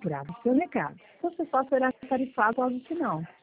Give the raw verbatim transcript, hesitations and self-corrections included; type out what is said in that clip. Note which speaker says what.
Speaker 1: grave seu recado. Você só será tarifado logo que não.